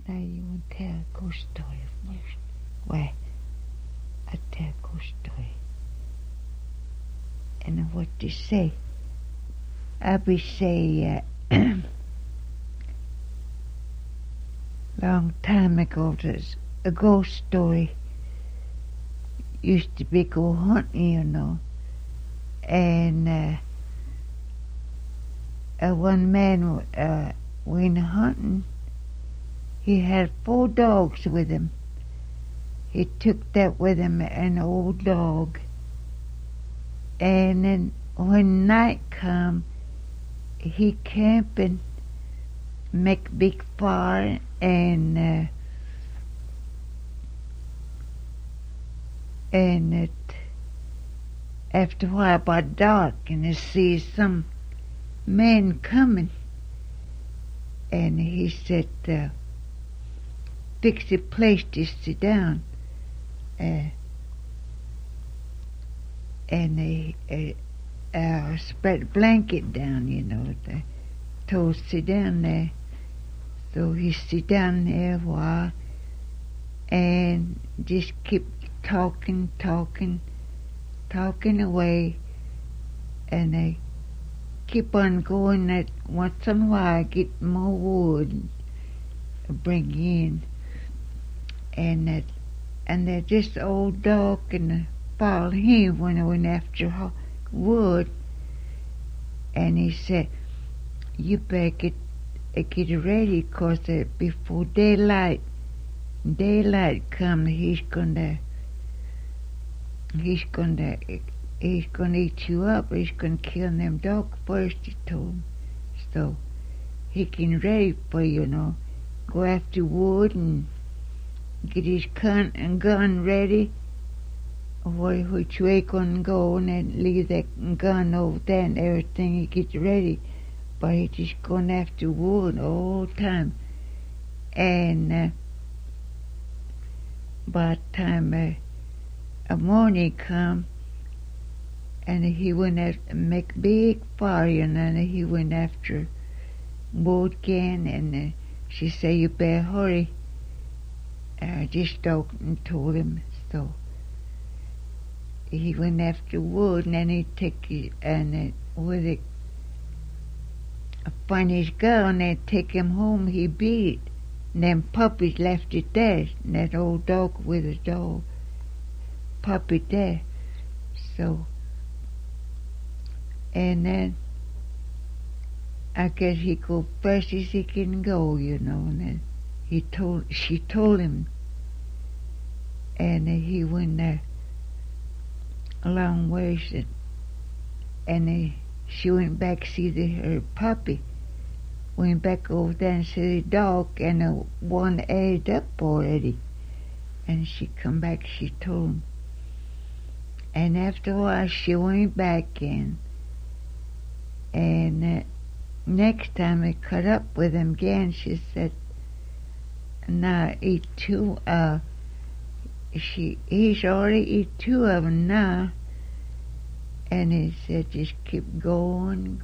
Now you want to tell a ghost story first. Well, I tell a ghost story. And what to say? I be say, long time ago, there's a ghost story. Used to be go hunting, you know. And one man went hunting. He had 4 dogs with him. He took that with him, an old dog. And then when night come, he camping, make big fire, and it after a while about dark, and he sees some man coming, and he said, fix a place to sit down, and they spread a blanket down, you know, told sit down there. So he sit down there a while and just keep talking away, and they keep on going. That once in a while get more wood bring in, and they're just old dog and followed him when I went after wood. And he said, you better get ready, 'cause before daylight come, he's gonna eat you up. He's gonna kill them dogs first, he told him. So he getting ready for, you know, go after wood and get his gun ready, which way gonna go, and then leave that gun over there and everything. He gets ready, but he just going after wood all the time. And by the time a morning come, and he went after make big fire, and then he went after wood again, and she said, you better hurry. Just and told him. So he went after wood, and then he take it, and with it, find his gun and take him home. He beat it, and them puppies left it there, and that old dog with a dog puppy there. So, and then I guess he go fast as he can go, you know. And then she told him, and he went there a long ways, and she went back to see her puppy. Went back over there and see the dog, and one ate up already. And she come back, she told him. And after a while, she went back in. And next time I caught up with him again, she said, now eat 2, he's already eat 2 of them now. And he said, just keep going.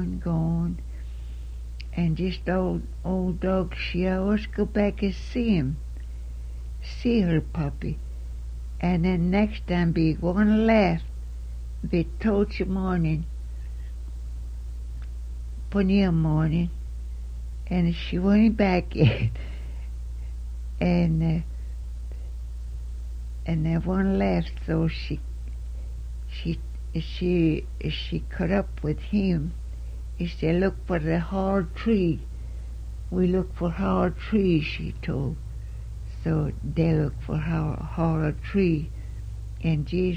And just old dog, she always go back and see her puppy. And then next time be one left, be told you morning, plenty of morning, and she went back in, and there one left, so she caught up with him. He said, look for the hard tree. We look for hard trees, she told. So they look for hard tree. And just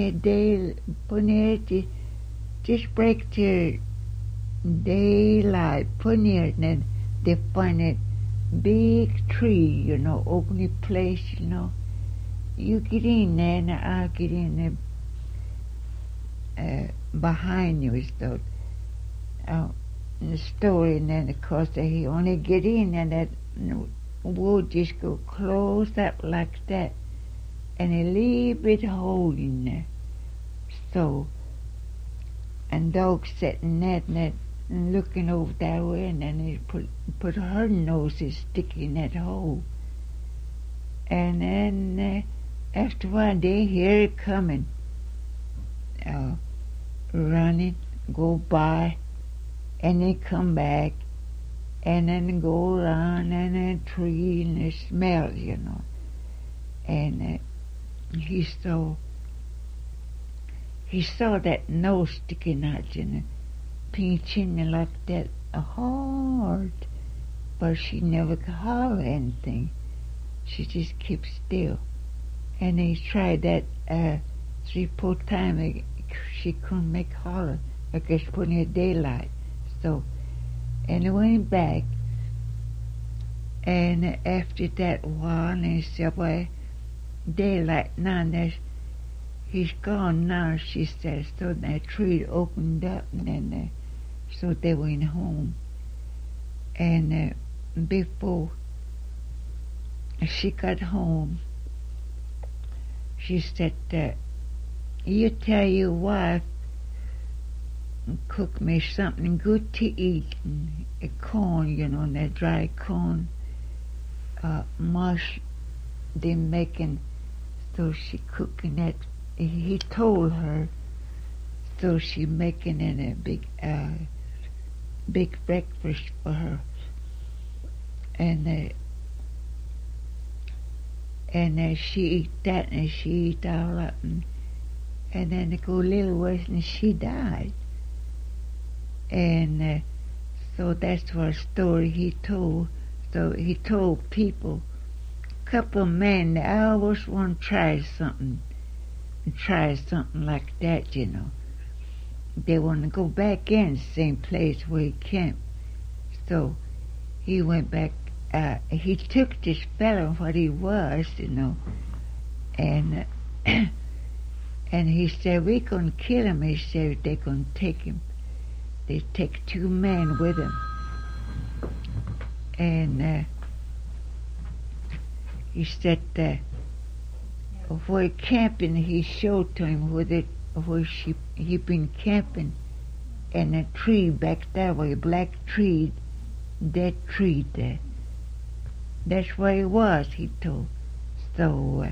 just break the daylight, and then they find a big tree, you know, open place, you know. You get in there and I'll get in there behind you. So the story, and then of course he only get in, and that wood just go close up like that, and a little bit hole in there. So, and dog sitting there, and that and looking over that way, and then he put her nose sticking in that hole. And then after a while, they hear it coming, running, go by, and they come back, and then go around and a tree and it smells, And he saw that nose sticking out, pinching like that hard, but she never could holler anything. She just kept still. And he tried that 3-4 times. She couldn't make holler. I guess putting in daylight. So, and he went back. And after that while, and he said, well, daylight now, he's gone now, she said. So that tree opened up, and then so they went home. And before she got home, she said, you tell your wife, cook me something good to eat, and corn, that dry corn, mush they making. So she cooking that. He told her, so she making it a big breakfast for her, and she eat that, and she eat all up, and then it go a little worse, and she died. And so that's what story he told. So he told people, couple of men, they always want to try something like that, They want to go back in the same place where he camped. So he went back. He took this fellow what he was, and and he said, we're going to kill him. He said, they're going to take him. They take 2 men with him. And he said where camping, he showed to him where he been camping, and a tree back that way, a black tree, dead tree there. That's where he was, he told. So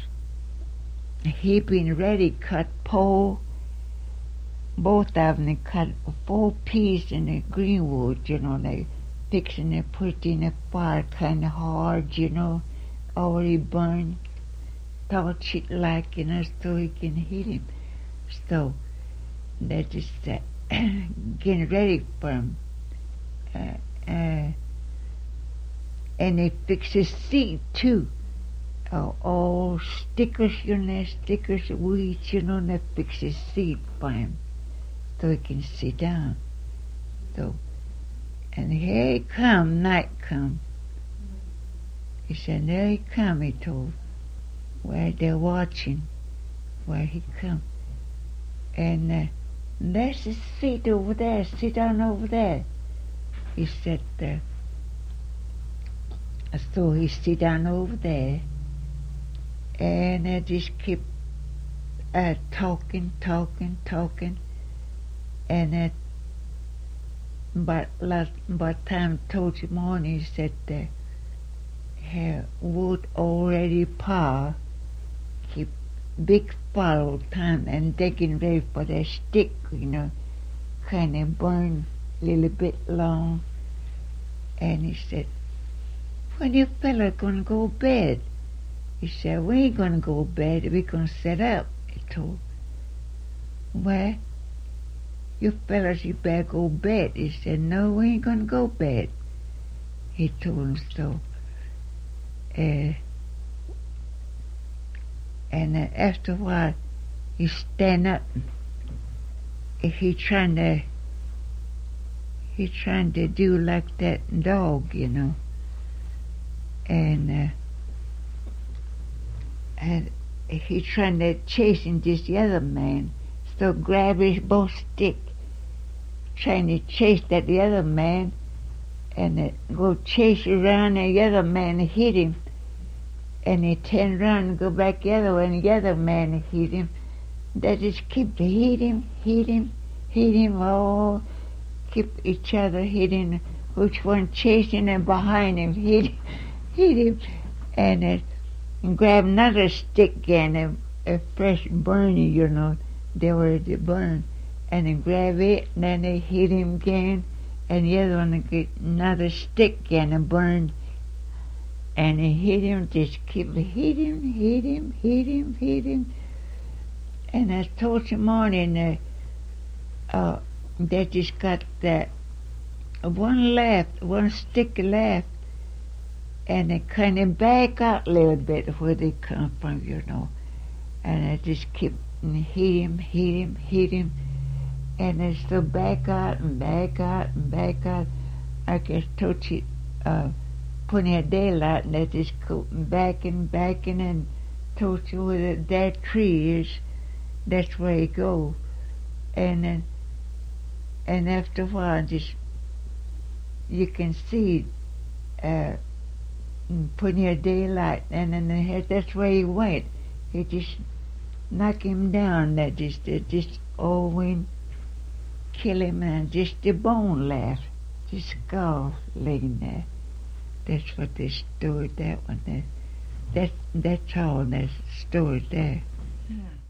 he been ready cut pole. Both of them, they cut 4 pieces in the greenwood, they fixing it, put it in the fire kind of hard, already burned. Torch it like, so he can hit him. So they're just getting ready for him. And they fix his seat too. All stickers, stickers, weeds, they fix his seat for him so he can sit down. So, and here he come, night come. He said, there he come, he told, where they're watching, where he come. And there's his seat over there, sit down over there. He said, so he sit down over there, and I just keep talking, and by time told you morning, he said, wood already piled, keep big fire all the time, and they getting ready for their stick, kind of burn a little bit long. And he said, when you fella gonna go to bed? He said, we ain't gonna go to bed, we're gonna set up, he told. Well, you fellas, you better go to bed. He said, no, we ain't gonna go to bed. He told him so. And after a while, he stand up. He trying to do like that dog, and he trying to chasing this other man. So grab his both stick, trying to chase that the other man, and go chase around, and the other man hit him. And he turn around and go back the other way, and the other man hit him. They just keep hit him, keep each other hitting, which one chasing and behind him, hit him, and grab another stick again, a fresh burning, they were to burn, and then grab it, and then they hit him again, and the other one would get another stick again and burn, and they hit him, just keep hit him, and I told him morning they just got that one stick left, and they kind of back out a little bit where they come from, and I just keep hit him, and they still back out and back out and back out. I guess Tochi putting a daylight, and they just go backing, and Tochi where that tree is, that's where he go, and after a while, just you can see putting a daylight, and then that's where he went. He just knock him down. That just all went kill him, and just the bone left, just skull laying there. That's what they stored that one there. That's all that's stored there. Yeah.